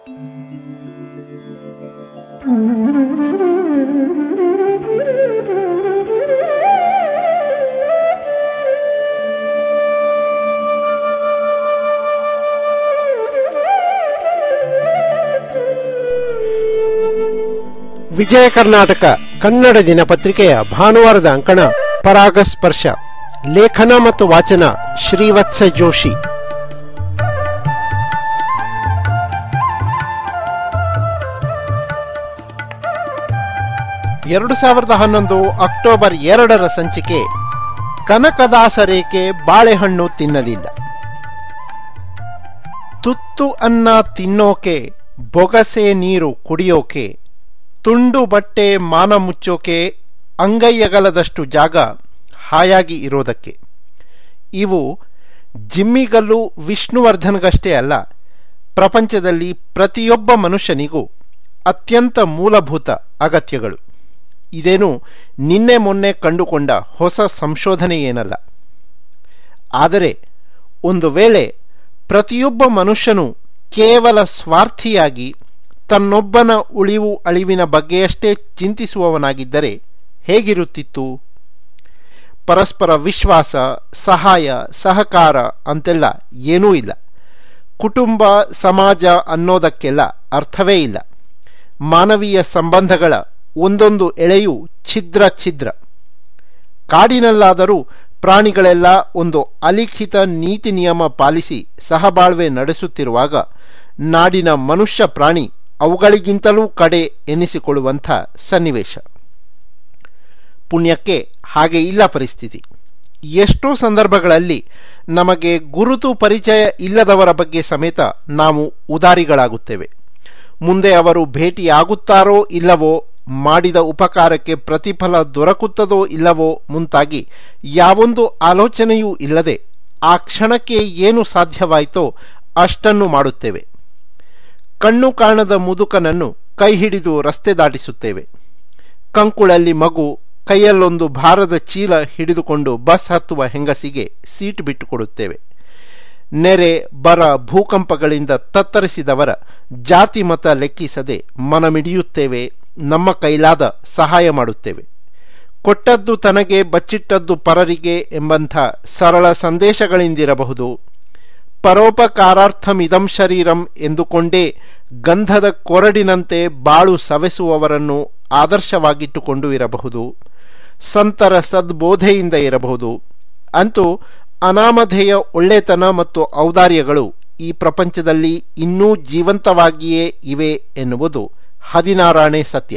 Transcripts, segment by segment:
ವಿಜಯ ಕರ್ನಾಟಕ ಕನ್ನಡ ದಿನಪತ್ರಿಕೆಯ ಭಾನುವಾರದ ಅಂಕಣ ಪರಾಗಸ್ಪರ್ಶ. ಲೇಖನ ಮತ್ತು ವಾಚನ ಶ್ರೀವತ್ಸ ಜೋಶಿ. ಅಕ್ಟೋಬರ್ 2 ಸಂಚಿಕೆ. ಕನಕದಾಸರೇಕೆ ಬಾಳೆಹಣ್ಣು ತಿನ್ನಲಿಲ್ಲ. ತುತ್ತು ಅನ್ನ ತಿನ್ನೋಕೆ, ಬೊಗಸೆ ನೀರು ಕುಡಿಯೋಕೆ, ತುಂಡು ಬಟ್ಟೆ ಮಾನ ಮುಚ್ಚೋಕೆ, ಅಂಗೈಯಗಲದಷ್ಟು ಜಾಗ ಹಾಯಾಗಿ ಇರೋದಕ್ಕೆ. ಇವು ಜಿಮ್ಮಿಗಲ್ಲು ವಿಷ್ಣುವರ್ಧನ್ಗಷ್ಟೇ ಅಲ್ಲ, ಪ್ರಪಂಚದಲ್ಲಿ ಪ್ರತಿಯೊಬ್ಬ ಮನುಷ್ಯನಿಗೂ ಅತ್ಯಂತ ಮೂಲಭೂತ ಅಗತ್ಯಗಳು. ಇದೇನು ನಿನ್ನೆ ಮೊನ್ನೆ ಕಂಡುಕೊಂಡ ಹೊಸ ಸಂಶೋಧನೆಯೇನಲ್ಲ. ಆದರೆ ಒಂದು ವೇಳೆ ಪ್ರತಿಯೊಬ್ಬ ಮನುಷ್ಯನು ಕೇವಲ ಸ್ವಾರ್ಥಿಯಾಗಿ ತನ್ನೊಬ್ಬನ ಉಳಿವು ಅಳಿವಿನ ಬಗ್ಗೆಯಷ್ಟೇ ಚಿಂತಿಸುವವನಾಗಿದ್ದರೆ ಹೇಗಿರುತ್ತಿತ್ತು? ಪರಸ್ಪರ ವಿಶ್ವಾಸ, ಸಹಾಯ, ಸಹಕಾರ ಅಂತೆಲ್ಲ ಏನೂ ಇಲ್ಲ. ಕುಟುಂಬ, ಸಮಾಜ ಅನ್ನೋದಕ್ಕೆಲ್ಲ ಅರ್ಥವೇ ಇಲ್ಲ. ಮಾನವೀಯ ಸಂಬಂಧಗಳ ಒಂದೊಂದು ಎಳೆಯೂ ಛಿದ್ರ ಛಿದ್ರ. ಕಾಡಿನಲ್ಲಾದರೂ ಪ್ರಾಣಿಗಳೆಲ್ಲ ಒಂದು ಅಲಿಖಿತ ನೀತಿ ನಿಯಮ ಪಾಲಿಸಿ ಸಹಬಾಳ್ವೆ ನಡೆಸುತ್ತಿರುವಾಗ, ನಾಡಿನ ಮನುಷ್ಯ ಪ್ರಾಣಿ ಅವುಗಳಿಗಿಂತಲೂ ಕಡೆ ಎನ್ನಿಸಿಕೊಳ್ಳುವಂಥ ಸನ್ನಿವೇಶ. ಪುಣ್ಯಕ್ಕೆ ಹಾಗೆ ಇಲ್ಲ ಪರಿಸ್ಥಿತಿ. ಎಷ್ಟೋ ಸಂದರ್ಭಗಳಲ್ಲಿ ನಮಗೆ ಗುರುತು ಪರಿಚಯ ಇಲ್ಲದವರ ಬಗ್ಗೆ ಸಮೇತ ನಾವು ಉದಾರಿಗಳಾಗುತ್ತೇವೆ. ಮುಂದೆ ಅವರು ಭೇಟಿಯಾಗುತ್ತಾರೋ ಇಲ್ಲವೋ, ಮಾಡಿದ ಉಪಕಾರಕ್ಕೆ ಪ್ರತಿಫಲ ದೊರಕುತ್ತದೋ ಇಲ್ಲವೋ ಮುಂತಾಗಿ ಯಾವೊಂದು ಆಲೋಚನೆಯೂ ಇಲ್ಲದೆ ಆ ಕ್ಷಣಕ್ಕೆ ಏನು ಸಾಧ್ಯವಾಯಿತೋ ಅಷ್ಟನ್ನು ಮಾಡುತ್ತೇವೆ. ಕಣ್ಣು ಕಾಣದ ಮುದುಕನನ್ನು ಕೈ ಹಿಡಿದು ರಸ್ತೆ ದಾಟಿಸುತ್ತೇವೆ. ಕಂಕುಳಲ್ಲಿ ಮಗು, ಕೈಯಲ್ಲೊಂದು ಭಾರದ ಚೀಲ ಹಿಡಿದುಕೊಂಡು ಬಸ್ ಹತ್ತುವ ಹೆಂಗಸಿಗೆ ಸೀಟ್ ಬಿಟ್ಟುಕೊಡುತ್ತೇವೆ. ನೆರೆ, ಬರ, ಭೂಕಂಪಗಳಿಂದ ತತ್ತರಿಸಿದವರ ಜಾತಿ ಮತ ಲೆಕ್ಕಿಸದೆ ಮನಮಿಡಿಯುತ್ತೇವೆ. ನಮ್ಮ ಕೈಲಾದ ಸಹಾಯ ಮಾಡುತ್ತೇವೆ. ಕೊಟ್ಟದ್ದು ತನಗೆ, ಬಚ್ಚಿಟ್ಟದ್ದು ಪರರಿಗೆ ಎಂಬಂಥ ಸರಳ ಸಂದೇಶಗಳಿಂದಿರಬಹುದು. ಪರೋಪಕಾರಾರ್ಥಮಿದಂ ಶರೀರಂ ಎಂದುಕೊಂಡೇ ಗಂಧದ ಕೊರಡಿನಂತೆ ಬಾಳು ಸವೆಸುವವರನ್ನು ಆದರ್ಶವಾಗಿಟ್ಟುಕೊಂಡು ಇರಬಹುದು. ಸಂತರ ಸದ್ಬೋಧೆಯಿಂದ ಇರಬಹುದು. ಅಂತೂ ಅನಾಮಧೇಯ ಒಳ್ಳೆತನ ಮತ್ತು ಔದಾರ್ಯಗಳು ಈ ಪ್ರಪಂಚದಲ್ಲಿ ಇನ್ನೂ ಜೀವಂತವಾಗಿಯೇ ಇವೆ ಎನ್ನುವುದು 16ನೇ ಸತ್ಯ.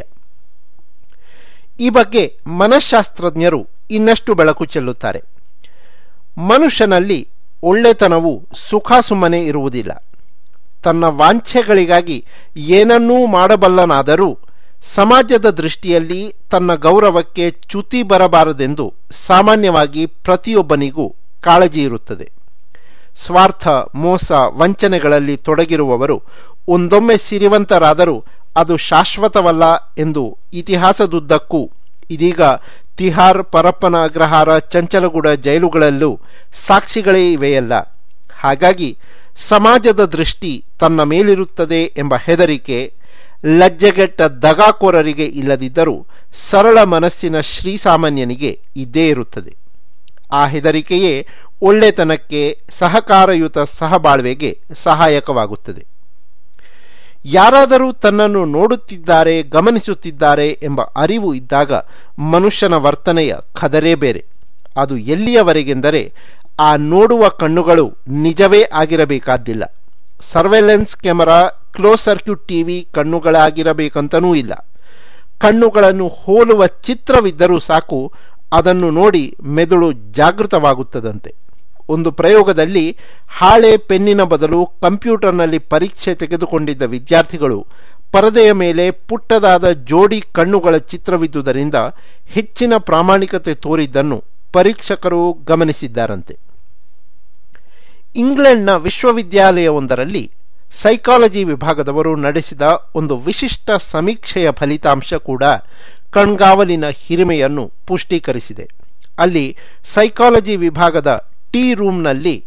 ಈ ಬಗ್ಗೆ ಮನಃಶಾಸ್ತ್ರಜ್ಞರು ಇನ್ನಷ್ಟು ಬೆಳಕು ಚೆಲ್ಲುತ್ತಾರೆ. ಮನುಷ್ಯನಲ್ಲಿ ಒಳ್ಳೆತನವು ಸುಖಾಸುಮ್ಮನೆ ಇರುವುದಿಲ್ಲ. ತನ್ನ ವಾಂಛೆಗಳಿಗಾಗಿ ಏನನ್ನೂ ಮಾಡಬಲ್ಲನಾದರೂ ಸಮಾಜದ ದೃಷ್ಟಿಯಲ್ಲಿ ತನ್ನ ಗೌರವಕ್ಕೆ ಚ್ಯುತಿ ಬರಬಾರದೆಂದು ಸಾಮಾನ್ಯವಾಗಿ ಪ್ರತಿಯೊಬ್ಬನಿಗೂ ಕಾಳಜಿ ಇರುತ್ತದೆ. ಸ್ವಾರ್ಥ, ಮೋಸ, ವಂಚನೆಗಳಲ್ಲಿ ತೊಡಗಿರುವವರು ಒಂದೊಮ್ಮೆ ಸಿರಿವಂತರಾದರೂ ಅದು ಶಾಶ್ವತವಲ್ಲ ಎಂದು ಇತಿಹಾಸದುದ್ದಕ್ಕೂ, ಇದೀಗ ತಿಹಾರ್, ಪರಪ್ಪನ ಅಗ್ರಹಾರ, ಚಂಚಲಗೂಡ ಜೈಲುಗಳಲ್ಲೂ ಸಾಕ್ಷಿಗಳೇ ಇವೆಯಲ್ಲ. ಹಾಗಾಗಿ ಸಮಾಜದ ದೃಷ್ಟಿ ತನ್ನ ಮೇಲಿರುತ್ತದೆ ಎಂಬ ಹೆದರಿಕೆ ಲಜ್ಜೆಗೆಟ್ಟ ದಗಾಕೋರರಿಗೆ ಇಲ್ಲದಿದ್ದರೂ ಸರಳ ಮನಸ್ಸಿನ ಶ್ರೀಸಾಮಾನ್ಯನಿಗೆ ಇದ್ದೇ ಇರುತ್ತದೆ. ಆ ಹೆದರಿಕೆಯೇ ಒಳ್ಳೆತನಕ್ಕೆ, ಸಹಕಾರಯುತ ಸಹಬಾಳ್ವೆಗೆ ಸಹಾಯಕವಾಗುತ್ತದೆ. ಯಾರಾದರೂ ತನ್ನನ್ನು ನೋಡುತ್ತಿದ್ದಾರೆ, ಗಮನಿಸುತ್ತಿದ್ದಾರೆ ಎಂಬ ಅರಿವು ಇದ್ದಾಗ ಮನುಷ್ಯನ ವರ್ತನೆಯ ಖದರೇ ಬೇರೆ. ಅದು ಎಲ್ಲಿಯವರೆಗೆಂದರೆ ಆ ನೋಡುವ ಕಣ್ಣುಗಳು ನಿಜವೇ ಆಗಿರಬೇಕಾದ್ದಿಲ್ಲ. Surveillance camera, close circuit TV ಕಣ್ಣುಗಳಾಗಿರಬೇಕಂತನೂ ಇಲ್ಲ. ಕಣ್ಣುಗಳನ್ನು ಹೋಲುವ ಚಿತ್ರವಿದ್ದರೂ ಸಾಕು, ಅದನ್ನು ನೋಡಿ ಮೆದುಳು ಜಾಗೃತವಾಗುತ್ತದಂತೆ. ಒಂದು ಪ್ರಯೋಗದಲ್ಲಿ ಹಾಳೆ ಪೆನ್ನಿನ ಬದಲು ಕಂಪ್ಯೂಟರ್ನಲ್ಲಿ ಪರೀಕ್ಷೆ ತೆಗೆದುಕೊಂಡಿದ್ದ ವಿದ್ಯಾರ್ಥಿಗಳು ಪರದೆಯ ಮೇಲೆ ಪುಟ್ಟದಾದ ಜೋಡಿ ಕಣ್ಣುಗಳ ಚಿತ್ರವಿದ್ದುದರಿಂದ ಹೆಚ್ಚಿನ ಪ್ರಾಮಾಣಿಕತೆ ತೋರಿದ್ದನ್ನು ಪರೀಕ್ಷಕರು ಗಮನಿಸಿದ್ದಾರಂತೆ. ಇಂಗ್ಲೆಂಡ್ನ ವಿಶ್ವವಿದ್ಯಾಲಯವೊಂದರಲ್ಲಿ ಸೈಕಾಲಜಿ ವಿಭಾಗದವರು ನಡೆಸಿದ ಒಂದು ವಿಶಿಷ್ಟ ಸಮೀಕ್ಷೆಯ ಫಲಿತಾಂಶ ಕೂಡ ಕಣ್ಗಾವಲಿನ ಹಿರಿಮೆಯನ್ನು ಪುಷ್ಟೀಕರಿಸಿದೆ. ಅಲ್ಲಿ ಸೈಕಾಲಜಿ ವಿಭಾಗದ ಟೀ ರೂಮ್ನಲ್ಲಿ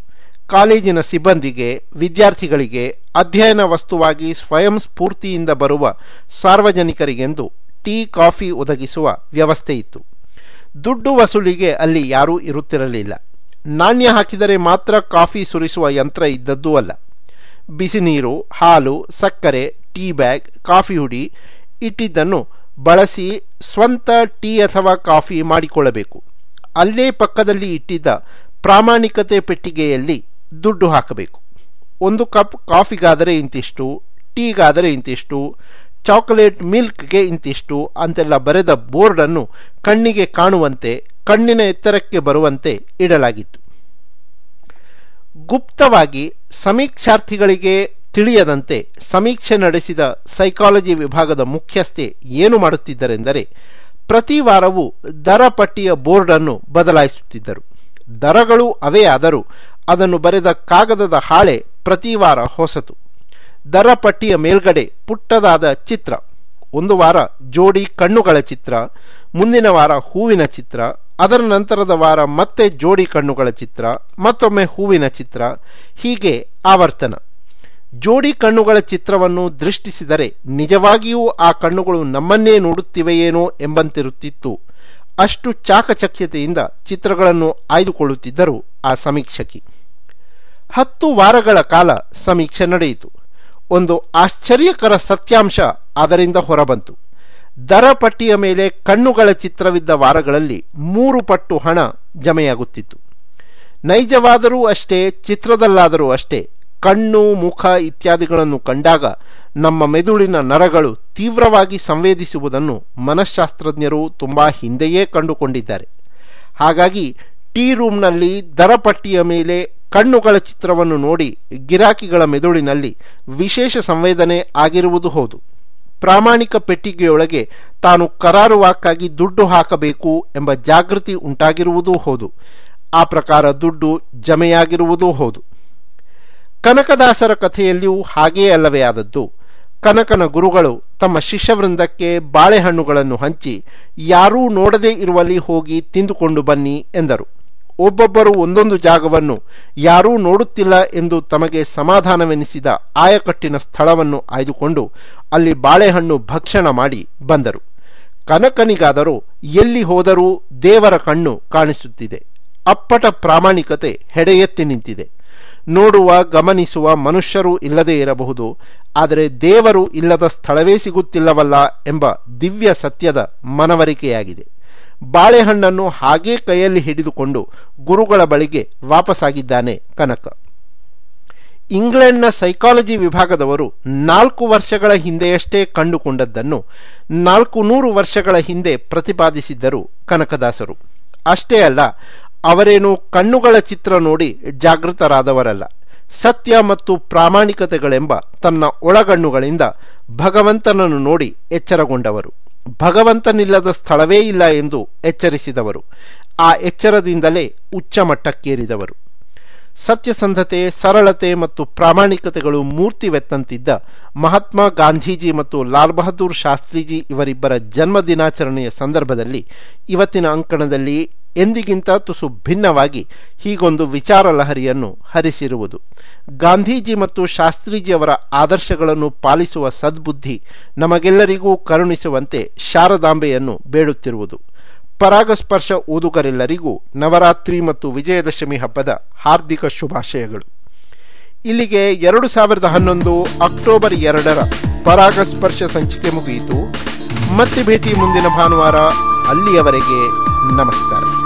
ಕಾಲೇಜಿನ ಸಿಬ್ಬಂದಿಗೆ, ವಿದ್ಯಾರ್ಥಿಗಳಿಗೆ ಅಧ್ಯಯನ ವಸ್ತುವಾಗಿ ಸ್ವಯಂ ಸ್ಫೂರ್ತಿಯಿಂದ ಬರುವ ಸಾರ್ವಜನಿಕರಿಗೆಂದು ಟೀ, ಕಾಫಿ ಒದಗಿಸುವ ವ್ಯವಸ್ಥೆ ಇತ್ತು. ದುಡ್ಡು ವಸೂಲಿಗೆ ಅಲ್ಲಿ ಯಾರೂ ಇರುತ್ತಿರಲಿಲ್ಲ. ನಾಣ್ಯ ಹಾಕಿದರೆ ಮಾತ್ರ ಕಾಫಿ ಸುರಿಸುವ ಯಂತ್ರ ಇದ್ದದ್ದೂ ಅಲ್ಲ. ಬಿಸಿನೀರು, ಹಾಲು, ಸಕ್ಕರೆ, ಟೀ ಬ್ಯಾಗ್, ಕಾಫಿ ಹುಡಿ ಇಟ್ಟಿದ್ದನ್ನು ಬಳಸಿ ಸ್ವಂತ ಟೀ ಅಥವಾ ಕಾಫಿ ಮಾಡಿಕೊಳ್ಳಬೇಕು. ಅಲ್ಲೇ ಪಕ್ಕದಲ್ಲಿ ಇಟ್ಟಿದ್ದ ಪ್ರಾಮಾಣಿಕತೆ ಪೆಟ್ಟಿಗೆಯಲ್ಲಿ ದುಡ್ಡು ಹಾಕಬೇಕು. ಒಂದು ಕಪ್ ಕಾಫಿಗಾದರೆ ಇಂತಿಷ್ಟು, ಟೀಗಾದರೆ ಇಂತಿಷ್ಟು, ಚಾಕೊಲೇಟ್ ಮಿಲ್ಕ್ಗೆ ಇಂತಿಷ್ಟು ಅಂತೆಲ್ಲ ಬರೆದ ಬೋರ್ಡನ್ನು ಕಣ್ಣಿಗೆ ಕಾಣುವಂತೆ, ಕಣ್ಣಿನ ಎತ್ತರಕ್ಕೆ ಬರುವಂತೆ ಇಡಲಾಗಿತ್ತು. ಗುಪ್ತವಾಗಿ ಸಮೀಕ್ಷಾರ್ಥಿಗಳಿಗೆ ತಿಳಿಯದಂತೆ ಸಮೀಕ್ಷೆ ನಡೆಸಿದ ಸೈಕಾಲಜಿ ವಿಭಾಗದ ಮುಖ್ಯಸ್ಥೆ ಏನು ಮಾಡುತ್ತಿದ್ದರೆಂದರೆ, ಪ್ರತಿ ವಾರವೂ ದರ ಪಟ್ಟಿಯ ಬೋರ್ಡನ್ನು ಬದಲಾಯಿಸುತ್ತಿದ್ದರು. ದರಗಳು ಅವೇ ಆದರೂ ಅದನ್ನು ಬರೆದ ಕಾಗದದ ಹಾಳೆ ಪ್ರತಿ ವಾರ ಹೊಸತು. ದರ ಪಟ್ಟಿಯ ಮೇಲ್ಗಡೆ ಪುಟ್ಟದಾದ ಚಿತ್ರ. ಒಂದು ವಾರ ಜೋಡಿ ಕಣ್ಣುಗಳ ಚಿತ್ರ, ಮುಂದಿನ ವಾರ ಹೂವಿನ ಚಿತ್ರ, ಅದರ ನಂತರದ ವಾರ ಮತ್ತೆ ಜೋಡಿ ಕಣ್ಣುಗಳ ಚಿತ್ರ, ಮತ್ತೊಮ್ಮೆ ಹೂವಿನ ಚಿತ್ರ, ಹೀಗೆ ಆವರ್ತನ. ಜೋಡಿ ಕಣ್ಣುಗಳ ಚಿತ್ರವನ್ನು ದೃಷ್ಟಿಸಿದರೆ ನಿಜವಾಗಿಯೂ ಆ ಕಣ್ಣುಗಳು ನಮ್ಮನ್ನೇ ನೋಡುತ್ತಿವೆಯೇನೋ ಎಂಬಂತಿರುತ್ತಿತ್ತು. ಅಷ್ಟು ಚಾಕಚಕ್ಯತೆಯಿಂದ ಚಿತ್ರಗಳನ್ನು ಆಯ್ದುಕೊಳ್ಳುತ್ತಿದ್ದರು ಆ ಸಮೀಕ್ಷಕಿ. 10 ವಾರಗಳ ಕಾಲ ಸಮೀಕ್ಷೆ ನಡೆಯಿತು. ಒಂದು ಆಶ್ಚರ್ಯಕರ ಸತ್ಯಾಂಶ ಅದರಿಂದ ಹೊರಬಂತು. ದರ ಪಟ್ಟಿಯ ಮೇಲೆ ಕಣ್ಣುಗಳ ಚಿತ್ರವಿದ್ದ ವಾರಗಳಲ್ಲಿ 3 ಪಟ್ಟು ಹಣ ಜಮೆಯಾಗುತ್ತಿತ್ತು. ನೈಜವಾದರೂ ಅಷ್ಟೇ, ಚಿತ್ರದಲ್ಲಾದರೂ ಅಷ್ಟೇ, ಕಣ್ಣು, ಮುಖ ಇತ್ಯಾದಿಗಳನ್ನು ಕಂಡಾಗ ನಮ್ಮ ಮೆದುಳಿನ ನರಗಳು ತೀವ್ರವಾಗಿ ಸಂವೇದಿಸುವುದನ್ನು ಮನಃಶಾಸ್ತ್ರಜ್ಞರು ತುಂಬಾ ಹಿಂದೆಯೇ ಕಂಡುಕೊಂಡಿದ್ದಾರೆ. ಹಾಗಾಗಿ ಟೀ ರೂಮ್ನಲ್ಲಿ ದರಪಟ್ಟಿಯ ಮೇಲೆ ಕಣ್ಣುಗಳ ಚಿತ್ರವನ್ನು ನೋಡಿ ಗಿರಾಕಿಗಳ ಮೆದುಳಿನಲ್ಲಿ ವಿಶೇಷ ಸಂವೇದನೆ ಆಗಿರುವುದು ಹೌದು. ಪ್ರಾಮಾಣಿಕ ಪೆಟ್ಟಿಗೆಯೊಳಗೆ ತಾನು ಕರಾರುವಾಕ್ಕಾಗಿ ದುಡ್ಡು ಹಾಕಬೇಕು ಎಂಬ ಜಾಗೃತಿ ಉಂಟಾಗಿರುವುದೂ ಹೌದು. ಆ ಪ್ರಕಾರ ದುಡ್ಡು ಜಮೆಯಾಗಿರುವುದೂ ಹೌದು. ಕನಕದಾಸರ ಕಥೆಯಲ್ಲಿಯೂ ಹಾಗೇ ಅಲ್ಲವೇ ಆದದ್ದು. ಕನಕನ ಗುರುಗಳು ತಮ್ಮ ಶಿಷ್ಯವೃಂದಕ್ಕೆ ಬಾಳೆಹಣ್ಣುಗಳನ್ನು ಹಂಚಿ, ಯಾರೂ ನೋಡದೇ ಇರುವಲ್ಲಿ ಹೋಗಿ ತಿಂದುಕೊಂಡು ಬನ್ನಿ ಎಂದರು. ಒಬ್ಬೊಬ್ಬರು ಒಂದೊಂದು ಜಾಗವನ್ನು, ಯಾರೂ ನೋಡುತ್ತಿಲ್ಲ ಎಂದು ತಮಗೆ ಸಮಾಧಾನವೆನಿಸಿದ ಆಯಕಟ್ಟಿನ ಸ್ಥಳವನ್ನು ಆಯ್ದುಕೊಂಡು ಅಲ್ಲಿ ಬಾಳೆಹಣ್ಣು ಭಕ್ಷಣ ಮಾಡಿ ಬಂದರು. ಕನಕನಿಗಾದರೂ ಎಲ್ಲಿ ಹೋದರೂ ದೇವರ ಕಣ್ಣು ಕಾಣಿಸುತ್ತಿದೆ. ಅಪ್ಪಟ ಪ್ರಾಮಾಣಿಕತೆ ಹೆಡೆಯೆತ್ತಿ ನಿಂತಿದೆ. ನೋಡುವ, ಗಮನಿಸುವ ಮನುಷ್ಯರು ಇಲ್ಲದೇ ಇರಬಹುದು, ಆದರೆ ದೇವರು ಇಲ್ಲದ ಸ್ಥಳವೇ ಸಿಗುತ್ತಿಲ್ಲವಲ್ಲ ಎಂಬ ದಿವ್ಯ ಸತ್ಯದ ಮನವರಿಕೆಯಾಗಿದೆ. ಬಾಳೆಹಣ್ಣನ್ನು ಹಾಗೇ ಕೈಯಲ್ಲಿ ಹಿಡಿದುಕೊಂಡು ಗುರುಗಳ ಬಳಿಗೆ ವಾಪಸ್ಸಾಗಿದ್ದಾನೆ ಕನಕ. ಇಂಗ್ಲೆಂಡ್ನ ಸೈಕಾಲಜಿ ವಿಭಾಗದವರು 4 ವರ್ಷಗಳ ಹಿಂದೆಯಷ್ಟೇ ಕಂಡುಕೊಂಡದ್ದನ್ನು 400 ವರ್ಷಗಳ ಹಿಂದೆ ಪ್ರತಿಪಾದಿಸಿದ್ದರು ಕನಕದಾಸರು. ಅಷ್ಟೇ ಅಲ್ಲ, ಅವರೇನು ಕಣ್ಣುಗಳ ಚಿತ್ರ ನೋಡಿ ಜಾಗೃತರಾದವರಲ್ಲ. ಸತ್ಯ ಮತ್ತು ಪ್ರಾಮಾಣಿಕತೆಗಳೆಂಬ ತನ್ನ ಒಳಗಣ್ಣುಗಳಿಂದ ಭಗವಂತನನ್ನು ನೋಡಿ ಎಚ್ಚರಗೊಂಡವರು. ಭಗವಂತನಿಲ್ಲದ ಸ್ಥಳವೇ ಇಲ್ಲ ಎಂದು ಎಚ್ಚರಿಸಿದವರು. ಆ ಎಚ್ಚರದಿಂದಲೇ ಉಚ್ಚ ಮಟ್ಟಕ್ಕೇರಿದವರು. ಸತ್ಯಸಂಧತೆ, ಸರಳತೆ ಮತ್ತು ಪ್ರಾಮಾಣಿಕತೆಗಳು ಮೂರ್ತಿವೆತ್ತಂತಿದ್ದ ಮಹಾತ್ಮ ಗಾಂಧೀಜಿ ಮತ್ತು ಲಾಲ್ ಬಹದ್ದೂರ್ ಶಾಸ್ತ್ರೀಜಿ ಇವರಿಬ್ಬರ ಜನ್ಮ ದಿನಾಚರಣೆಯ ಸಂದರ್ಭದಲ್ಲಿ ಇವತ್ತಿನ ಅಂಕಣದಲ್ಲಿ ಎಂದಿಗಿಂತ ತುಸು ಭಿನ್ನವಾಗಿ ಹೀಗೊಂದು ವಿಚಾರ ಲಹರಿಯನ್ನು ಹರಿಸಿರುವುದು. ಗಾಂಧೀಜಿ ಮತ್ತು ಶಾಸ್ತ್ರೀಜಿಯವರ ಆದರ್ಶಗಳನ್ನು ಪಾಲಿಸುವ ಸದ್ಬುದ್ಧಿ ನಮಗೆಲ್ಲರಿಗೂ ಕರುಣಿಸುವಂತೆ ಶಾರದಾಂಬೆಯನ್ನು ಬೇಡುತ್ತಿರುವುದು. ಪರಾಗಸ್ಪರ್ಶ ಓದುಗರೆಲ್ಲರಿಗೂ ನವರಾತ್ರಿ ಮತ್ತು ವಿಜಯದಶಮಿ ಹಬ್ಬದ ಹಾರ್ದಿಕ ಶುಭಾಶಯಗಳು. ಇಲ್ಲಿಗೆ 2011 ಅಕ್ಟೋಬರ್ 2ರ ಪರಾಗಸ್ಪರ್ಶ ಸಂಚಿಕೆ ಮುಗಿಯಿತು. ಮತ್ತೆ ಭೇಟಿ ಮುಂದಿನ ಭಾನುವಾರ. ಅಲ್ಲಿಯವರೆಗೆ ನಮಸ್ಕಾರ.